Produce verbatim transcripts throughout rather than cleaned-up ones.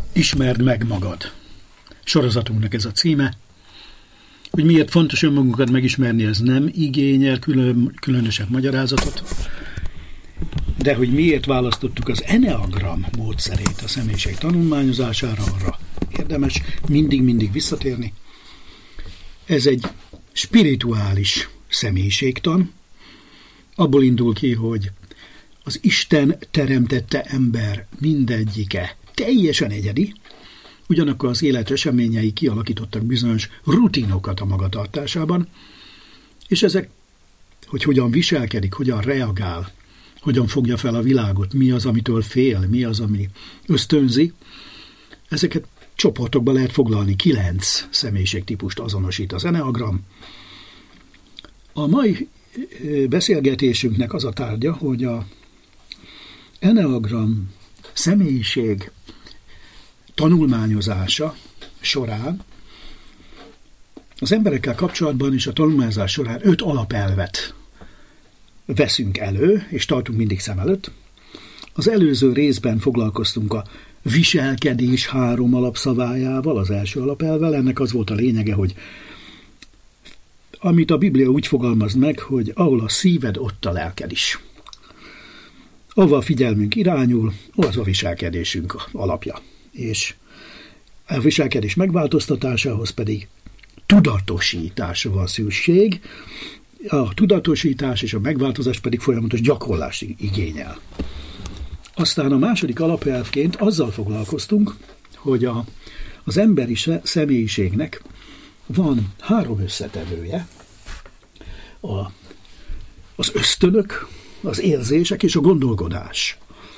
Ismerd meg magad. Sorozatunknak ez a címe. Hogy miért fontos önmagunkat megismerni, ez nem igényel külön, különösebb magyarázatot, de hogy miért választottuk az Enneagram módszerét a személyiség tanulmányozására, arra érdemes mindig-mindig visszatérni. Ez egy spirituális személyiségtan. Abból indul ki, hogy az Isten teremtette ember mindegyike teljesen egyedi, ugyanakkor az élet eseményei kialakítottak bizonyos rutinokat a magatartásában, és ezek, hogy hogyan viselkedik, hogyan reagál, hogyan fogja fel a világot, mi az, amitől fél, mi az, ami ösztönzi, ezeket csoportokba lehet foglalni, kilenc személyiségtípust azonosít az Enneagram. A mai beszélgetésünknek az a tárgya, hogy a Enneagram személyiség tanulmányozása során az emberekkel kapcsolatban és a tanulmányozás során öt alapelvet veszünk elő, és tartunk mindig szem előtt. Az előző részben foglalkoztunk a viselkedés három alapszavájával, az első alapelvvel. Ennek az volt a lényege, hogy amit a Biblia úgy fogalmaz meg, hogy ahol a szíved, ott a lelked is. Ahol a figyelmünk irányul, az a viselkedésünk alapja. És a viselkedés megváltoztatásához pedig tudatosításra van szükség, a tudatosítás és a megváltozás pedig folyamatos gyakorlást igényel. Aztán a második alapelvként azzal foglalkoztunk, hogy a, az emberi személyiségnek van három összetevője, a, az ösztönök, az érzések és a gondolkodás.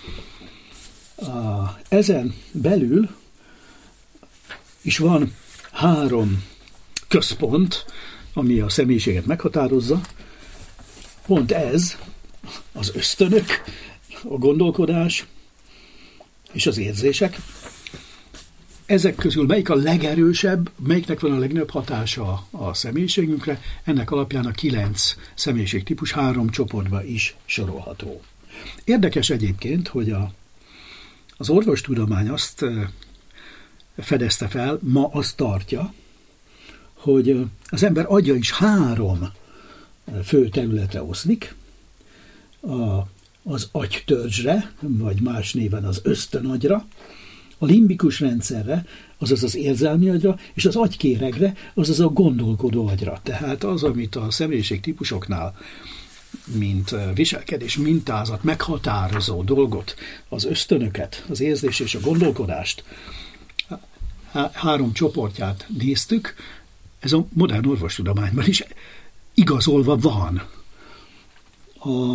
A, ezen belül is van három központ, ami a személyiséget meghatározza. Pont ez, az ösztönök, a gondolkodás és az érzések. Ezek közül melyik a legerősebb, melyiknek van a legnagyobb hatása a személyiségünkre, ennek alapján a kilenc személyiségtípus három csoportba is sorolható. Érdekes egyébként, hogy a, az orvostudomány azt fedezte fel, ma azt tartja, hogy az ember agya is három fő területre oszlik, a, az agytörzsre, vagy más néven az ösztönagyra, a limbikus rendszerre, azaz az érzelmi agyra, és az agykéregre, azaz a gondolkodó agyra. Tehát az, amit a személyiségtípusoknál, mint viselkedés mintázat, meghatározó dolgot, az ösztönöket, az érzés és a gondolkodást, három csoportját néztük, ez a modern orvostudományban is igazolva van. A...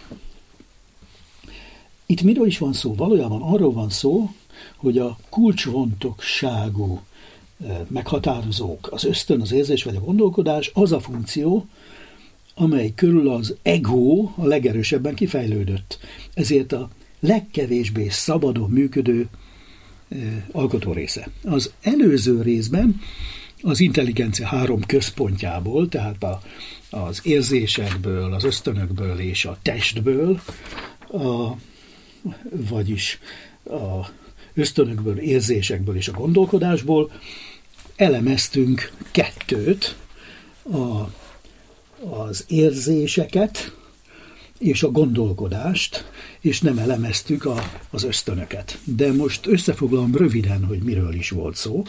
Itt miről is van szó? Valójában arról van szó, hogy a kulcsfontosságú meghatározók, az ösztön, az érzés vagy a gondolkodás, az a funkció, amely körül az ego a legerősebben kifejlődött. Ezért a legkevésbé szabadon működő alkotó része. Az előző részben az intelligencia három központjából, tehát a, az érzésekből, az ösztönökből és a testből, a, vagyis a ösztönökből, érzésekből és a gondolkodásból elemeztünk kettőt, a, az érzéseket és a gondolkodást, és nem elemeztük a, az ösztönöket. De most összefoglalom röviden, hogy miről is volt szó.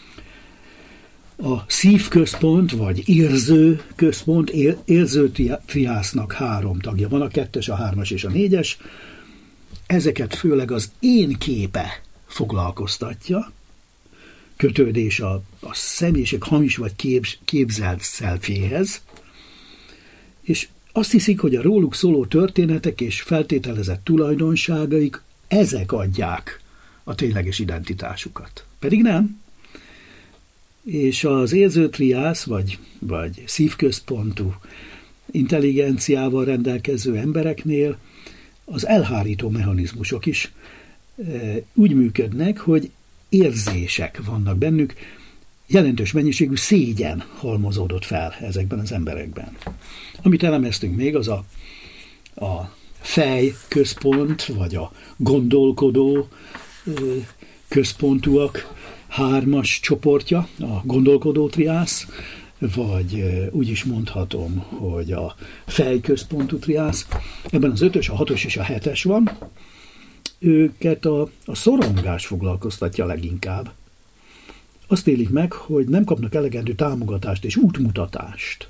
A szívközpont, vagy érző központ, érző triásznak három tagja van, a kettes, a hármas és a négyes. Ezeket főleg az én képe foglalkoztatja, kötődés a, a személyiség hamis vagy kép, képzelt szelfjéhez, és azt hiszik, hogy a róluk szóló történetek és feltételezett tulajdonságaik ezek adják a tényleges identitásukat. Pedig nem. És az érzőtriász, vagy, vagy szívközpontú intelligenciával rendelkező embereknél az elhárító mechanizmusok is e, úgy működnek, hogy érzések vannak bennük, jelentős mennyiségű szégyen halmozódott fel ezekben az emberekben. Amit elemeztünk még, az a, a fejközpont, vagy a gondolkodó központúak hármas csoportja, a gondolkodó triász, vagy úgy is mondhatom, hogy a fejközpontú triász. Ebben az ötös, a hatos és a hetes van. Őket a, a szorongás foglalkoztatja leginkább. Azt élik meg, hogy nem kapnak elegendő támogatást és útmutatást.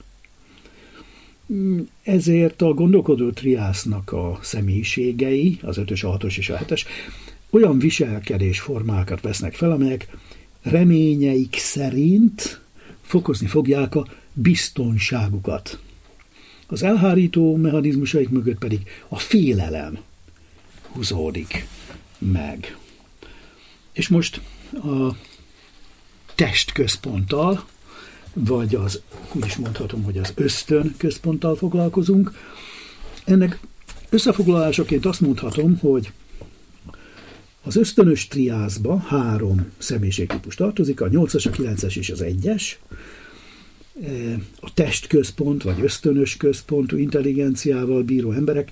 Ezért a gondolkodó triásznak a személyiségei, az ötös, a hatos és a hetes, olyan viselkedésformákat vesznek fel, amelyek reményeik szerint fokozni fogják a biztonságukat. Az elhárító mechanizmusaik mögött pedig a félelem húzódik meg. És most a testközponttal, vagy az, úgy is mondhatom, hogy az ösztön központtal foglalkozunk. Ennek összefoglalásaként azt mondhatom, hogy az ösztönös triászba három személyiségtípus tartozik, a nyolcas, a kilences és az egyes. A testközpont, vagy ösztönös központú intelligenciával bíró emberek,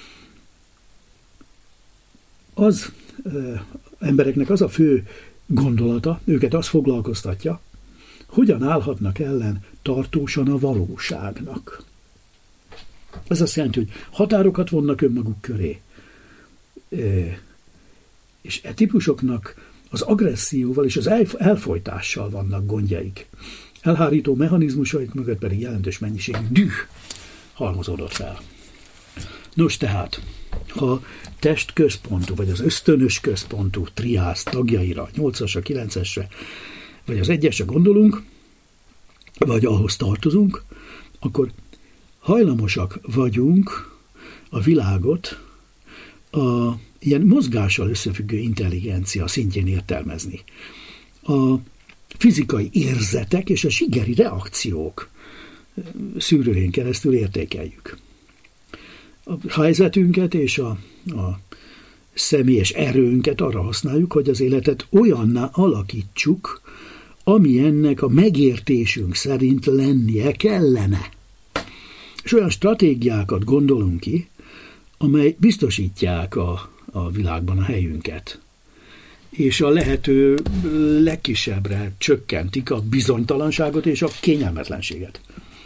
az embereknek az a fő gondolata, őket az foglalkoztatja, hogyan állhatnak ellen tartósan a valóságnak. Ez azt jelenti, hogy határokat vonnak önmaguk köré. És e típusoknak az agresszióval és az elfojtással vannak gondjaik. Elhárító mechanizmusaik mögött pedig jelentős mennyiségű düh halmozódott fel. Nos tehát, ha testközpontú, vagy az ösztönös központú triász tagjaira, nyolcasra, kilencesre, vagy az egyesre gondolunk, vagy ahhoz tartozunk, akkor hajlamosak vagyunk a világot a ilyen mozgással összefüggő intelligencia szintjén értelmezni. A fizikai érzetek és a zsigeri reakciók szűrőjén keresztül értékeljük. A helyzetünket és a, a személyes erőnket arra használjuk, hogy az életet olyanná alakítsuk, ami ennek a megértésünk szerint lennie kellene. És olyan stratégiákat gondolunk ki, amely biztosítják a, a világban a helyünket. És a lehető legkisebbre csökkentik a bizonytalanságot és a kényelmetlenséget.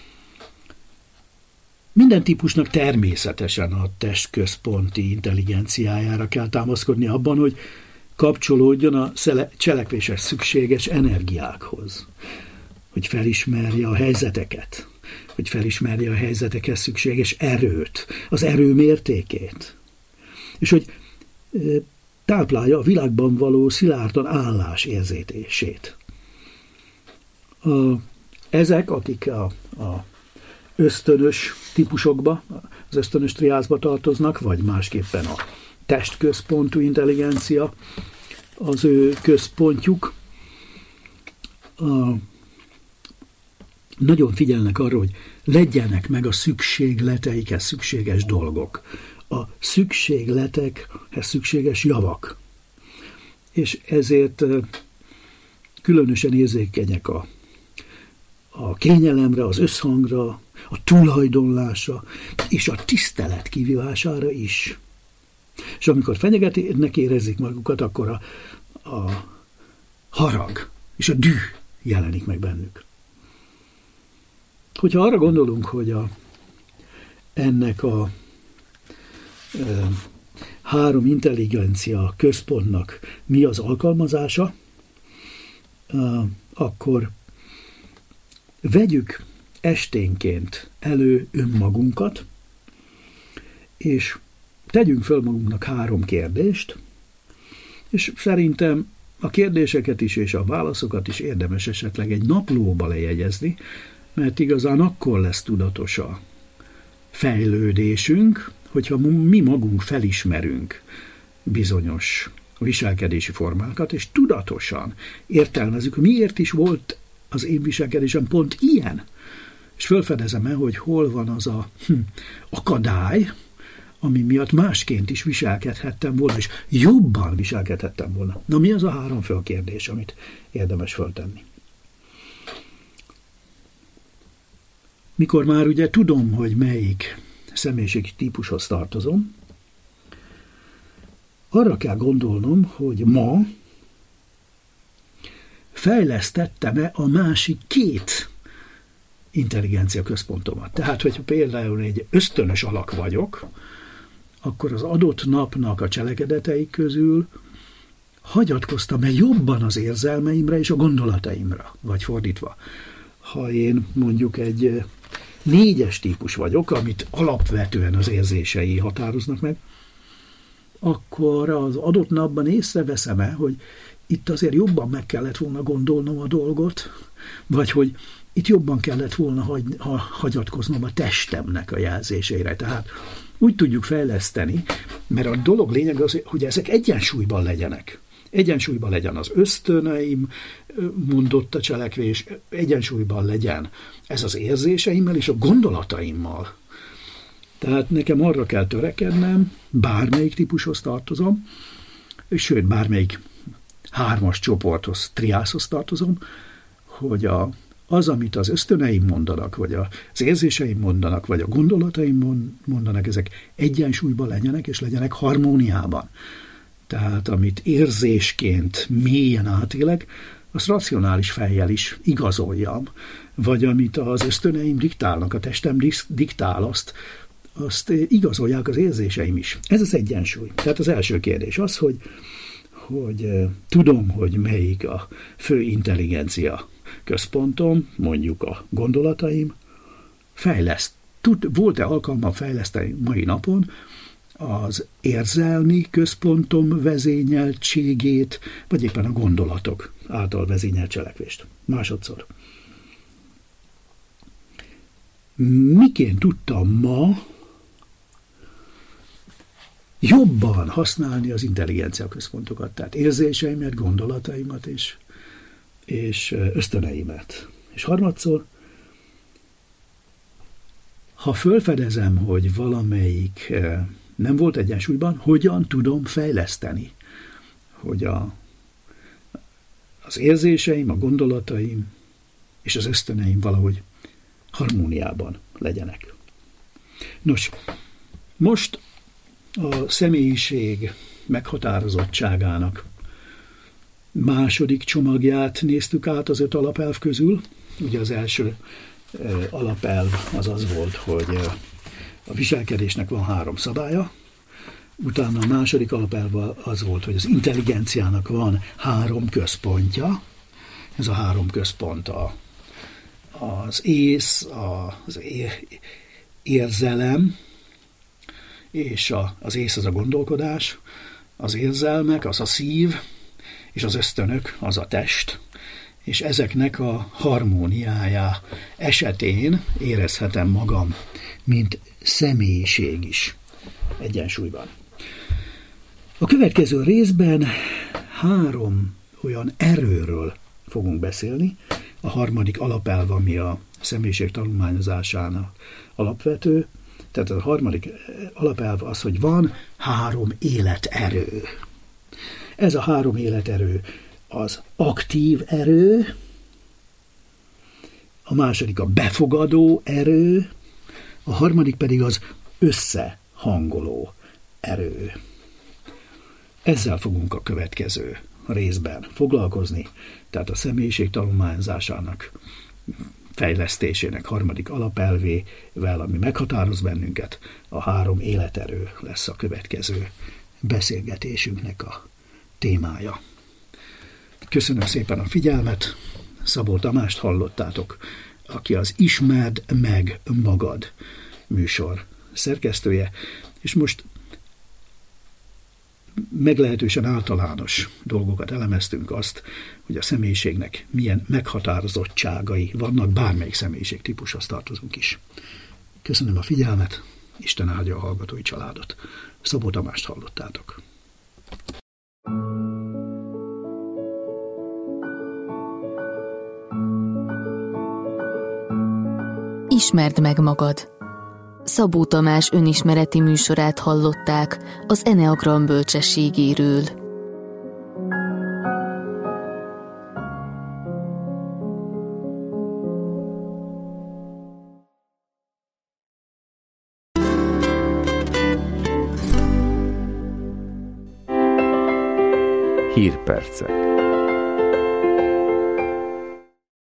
Minden típusnak természetesen a testközponti intelligenciájára kell támaszkodni abban, hogy kapcsolódjon a cselekvéshez szükséges energiákhoz, hogy felismerje a helyzeteket, hogy felismerje a helyzetekhez szükséges erőt, az erő mértékét, és hogy táplálja a világban való szilárdan állás érzétését. A, ezek, akik a, a ösztönös típusokba, az ösztönös triászba tartoznak, vagy másképpen a testközpontú intelligencia, az ő központjuk, a, nagyon figyelnek arra, hogy legyenek meg a szükségleteikhez szükséges dolgok, a szükségletekhez szükséges javak. És ezért különösen érzékenyek a, a kényelemre, az összhangra, a tulajdonlásra és a tisztelet kivívására is. És amikor fenyegetnek érezik magukat, akkor a, a harag és a düh jelenik meg bennük. Hogyha arra gondolunk, hogy a, ennek a e, három intelligencia központnak mi az alkalmazása, e, akkor vegyük esténként elő önmagunkat, és tegyünk föl magunknak három kérdést, és szerintem a kérdéseket is és a válaszokat is érdemes esetleg egy naplóba lejegyezni, mert igazán akkor lesz tudatos a fejlődésünk, hogyha mi magunk felismerünk bizonyos viselkedési formákat, és tudatosan értelmezzük, miért is volt az én viselkedésem pont ilyen, és felfedezem el, hogy hol van az a hm, akadály, ami miatt másként is viselkedhettem volna, és jobban viselkedhettem volna. Na, mi az a három fölkérdés, amit érdemes föltenni? Mikor már ugye tudom, hogy melyik személyiségi típushoz tartozom, arra kell gondolnom, hogy ma fejlesztettem-e a másik két intelligencia központomat. Tehát, hogyha például egy ösztönös alak vagyok, akkor az adott napnak a cselekedetei közül hagyatkoztam-e jobban az érzelmeimre és a gondolataimra, vagy fordítva. Ha én mondjuk egy négyes típus vagyok, amit alapvetően az érzései határoznak meg, akkor az adott napban észreveszem-e, hogy itt azért jobban meg kellett volna gondolnom a dolgot, vagy hogy itt jobban kellett volna hagy, ha, hagyatkoznom a testemnek a jelzéseire. Tehát úgy tudjuk fejleszteni, mert a dolog lényeg az, hogy ezek egyensúlyban legyenek. Egyensúlyban legyen az ösztöneim, mondott a cselekvés, egyensúlyban legyen ez az érzéseimmel és a gondolataimmal. Tehát nekem arra kell törekednem, bármelyik típushoz tartozom, sőt, bármelyik hármas csoporthoz, triászhoz tartozom, hogy a, az, amit az ösztöneim mondanak, vagy az érzéseim mondanak, vagy a gondolataim mondanak, ezek egyensúlyban legyenek, és legyenek harmóniában. Tehát amit érzésként mélyen átélek, azt racionális fejjel is igazoljam. Vagy amit az ösztöneim diktálnak, a testem diktál, azt, azt igazolják az érzéseim is. Ez az egyensúly. Tehát az első kérdés az, hogy, hogy tudom, hogy melyik a fő intelligencia központom, mondjuk a gondolataim, fejleszt. Tud, volt-e alkalmam fejleszteni mai napon az érzelmi központom vezényeltségét, vagy éppen a gondolatok által vezényelt cselekvést. Másodszor. Miként tudtam ma jobban használni az intelligencia központokat, tehát érzéseimet, gondolataimat és, és ösztöneimet. És harmadszor, ha felfedezem, hogy valamelyik nem volt egyensúlyban, hogyan tudom fejleszteni, hogy a, az érzéseim, a gondolataim és az ösztöneim valahogy harmóniában legyenek. Nos, most a személyiség meghatározottságának második csomagját néztük át az öt alapelv közül. Ugye az első alapelv az az volt, hogy a viselkedésnek van három szabálya, utána a második alapelv az volt, hogy az intelligenciának van három központja. Ez a három központ a, az ész, az érzelem, és a, az ész az a gondolkodás, az érzelmek, az a szív, és az ösztönök, az a test, és ezeknek a harmóniája esetén érezhetem magam, mint személyiség is egyensúlyban. A következő részben három olyan erőről fogunk beszélni. A harmadik alapelv, ami a személyiség tanulmányozásának alapvető, tehát a harmadik alapelv az, hogy van három életerő. Ez a három életerő az aktív erő, a második a befogadó erő, a harmadik pedig az összehangoló erő. Ezzel fogunk a következő részben foglalkozni, tehát a személyiség tanulmányozásának fejlesztésének harmadik alapelvével, ami meghatároz bennünket, a három életerő lesz a következő beszélgetésünknek a témája. Köszönöm szépen a figyelmet, Szabó Tamást hallottátok, aki az Ismerd meg magad műsor szerkesztője, és most meglehetősen általános dolgokat elemeztünk, azt, hogy a személyiségnek milyen meghatározottságai vannak, bármelyik személyiség típushoz tartozunk is. Köszönöm a figyelmet, Isten áldja a hallgatói családot. Szabó Tamást hallottátok. Ismerd meg magad. Szabó Tamás önismereti műsorát hallották az Eneagram bölcsességéről. Hírpercek.